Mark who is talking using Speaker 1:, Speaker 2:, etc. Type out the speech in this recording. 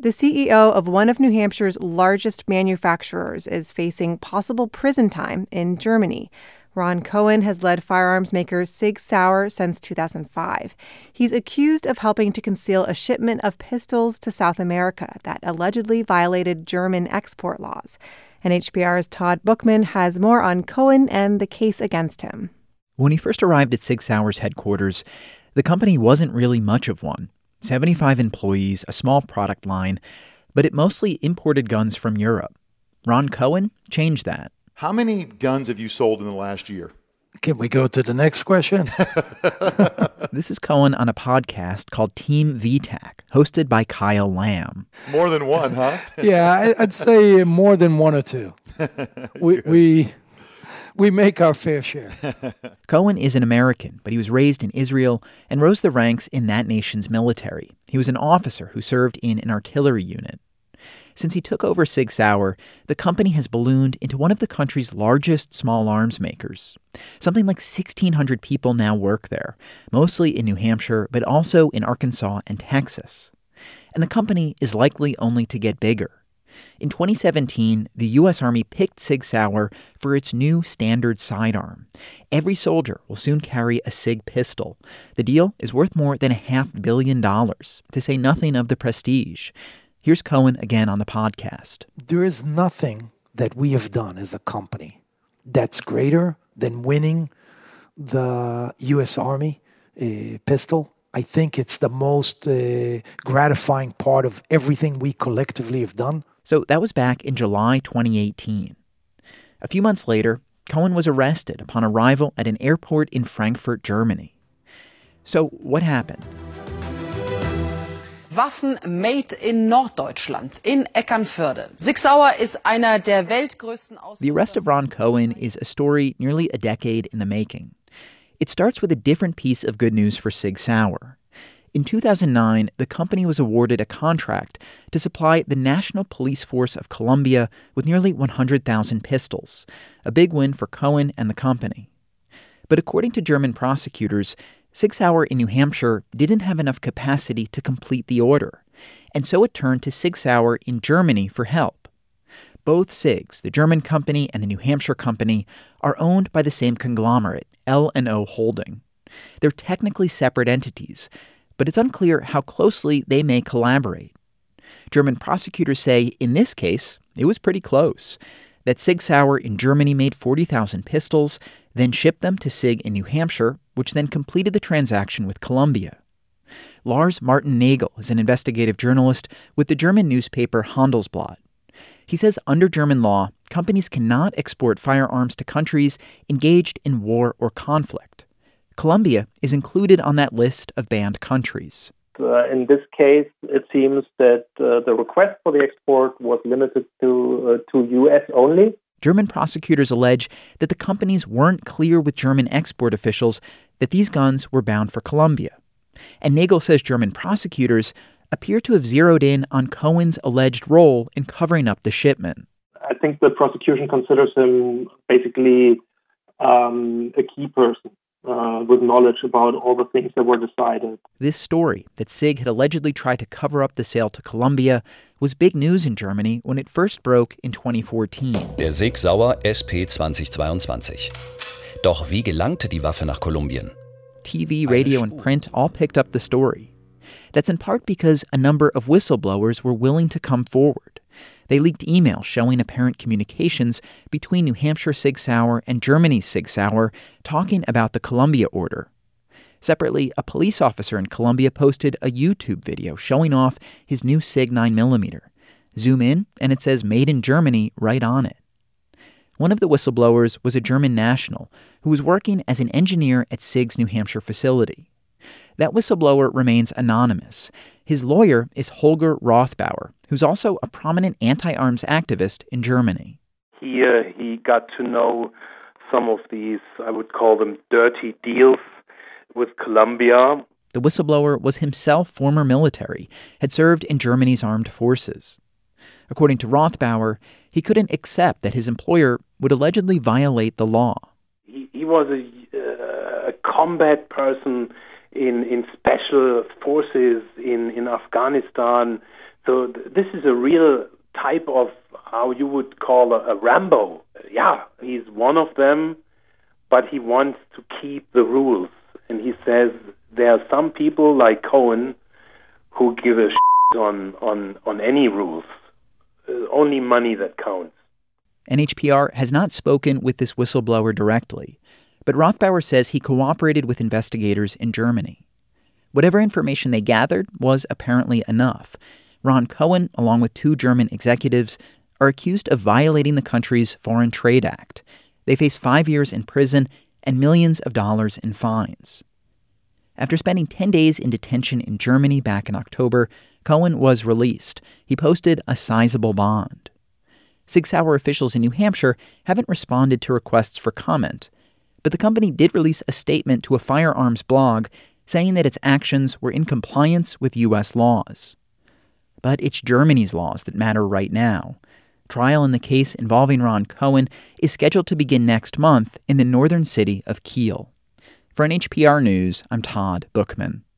Speaker 1: The CEO of one of New Hampshire's largest manufacturers is facing possible prison time in Germany. Ron Cohen has led firearms maker Sig Sauer since 2005. He's accused of helping to conceal a shipment of pistols to South America that allegedly violated German export laws. And HPR's Todd Bookman has more on Cohen and the case against him.
Speaker 2: When he first arrived at Sig Sauer's headquarters, the company wasn't really much of one. 75 employees, a small product line, but it mostly imported guns from Europe. Ron Cohen changed that.
Speaker 3: How many guns have you sold in the last year?
Speaker 4: Can we go to the next question?
Speaker 2: This is Cohen on a podcast called Team VTAC, hosted by Kyle Lamb.
Speaker 3: More than one, huh?
Speaker 4: Yeah, I'd say more than one or two. We make our fair share.
Speaker 2: Cohen is an American, but he was raised in Israel and rose the ranks in that nation's military. He was an officer who served in an artillery unit. Since he took over Sig Sauer, the company has ballooned into one of the country's largest small arms makers. Something like 1,600 people now work there, mostly in New Hampshire, but also in Arkansas and Texas. And the company is likely only to get bigger. In 2017, the U.S. Army picked Sig Sauer for its new standard sidearm. Every soldier will soon carry a Sig pistol. The deal is worth more than $500 million, to say nothing of the prestige. Here's Cohen again on the podcast.
Speaker 4: There is nothing that we have done as a company that's greater than winning the U.S. Army pistol. I think it's the most gratifying part of everything we collectively have done.
Speaker 2: So that was back in July 2018. A few months later, Cohen was arrested upon arrival at an airport in Frankfurt, Germany. So what happened?
Speaker 5: Waffen made in Norddeutschland, in Eckernförde. Sig Sauer ist einer der weltgrößten
Speaker 2: The arrest of Ron Cohen is a story nearly a decade in the making. It starts with a different piece of good news for Sig Sauer. In 2009, the company was awarded a contract to supply the National Police Force of Colombia with nearly 100,000 pistols, a big win for Cohen and the company. But according to German prosecutors, Sig Sauer in New Hampshire didn't have enough capacity to complete the order, and so it turned to Sig Sauer in Germany for help. Both Sigs, the German company and the New Hampshire company, are owned by the same conglomerate, L&O Holding. They're technically separate entities, but it's unclear how closely they may collaborate. German prosecutors say, in this case, it was pretty close. That Sig Sauer in Germany made 40,000 pistols, then shipped them to Sig in New Hampshire, which then completed the transaction with Colombia. Lars Martin Nagel is an investigative journalist with the German newspaper Handelsblatt. He says under German law, companies cannot export firearms to countries engaged in war or conflict. Colombia is included on that list of banned countries.
Speaker 6: In this case, it seems that the request for the export was limited to U.S. only.
Speaker 2: German prosecutors allege that the companies weren't clear with German export officials that these guns were bound for Colombia. And Nagel says German prosecutors appear to have zeroed in on Cohen's alleged role in covering up the shipment.
Speaker 6: I think the prosecution considers him basically a key person with knowledge about all the things that were decided.
Speaker 2: This story that Sig had allegedly tried to cover up the sale to Colombia was big news in Germany when it first broke in 2014.
Speaker 7: Der Sig Sauer SP 2022. Doch wie gelangte die Waffe nach Kolumbien?
Speaker 2: TV, radio, and print all picked up the story. That's in part because a number of whistleblowers were willing to come forward. They leaked emails showing apparent communications between New Hampshire Sig Sauer and Germany's Sig Sauer talking about the Colombia order. Separately, a police officer in Colombia posted a YouTube video showing off his new Sig 9mm. Zoom in, and it says Made in Germany right on it. One of the whistleblowers was a German national who was working as an engineer at Sig's New Hampshire facility. That whistleblower remains anonymous. His lawyer is Holger Rothbauer, who's also a prominent anti-arms activist in Germany.
Speaker 8: Here he got to know some of these, I would call them dirty deals with Colombia.
Speaker 2: The whistleblower was himself former military, had served in Germany's armed forces. According to Rothbauer, he couldn't accept that his employer would allegedly violate the law.
Speaker 8: He was a combat person in special forces in Afghanistan So this is a real type of how you would call a Rambo. Yeah, he's one of them, but he wants to keep the rules. And he says there are some people like Cohen who give a shit on any rules. Only money that counts.
Speaker 2: NHPR has not spoken with this whistleblower directly, but Rothbauer says he cooperated with investigators in Germany. Whatever information they gathered was apparently enough. Ron Cohen, along with 2 German executives, are accused of violating the country's Foreign Trade Act. They face 5 years in prison and millions of dollars in fines. After spending 10 days in detention in Germany back in October, Cohen was released. He posted a sizable bond. Sig Sauer officials in New Hampshire haven't responded to requests for comment, but the company did release a statement to a firearms blog saying that its actions were in compliance with U.S. laws. But it's Germany's laws that matter right now. Trial in the case involving Ron Cohen is scheduled to begin next month in the northern city of Kiel. For NHPR News, I'm Todd Bookman.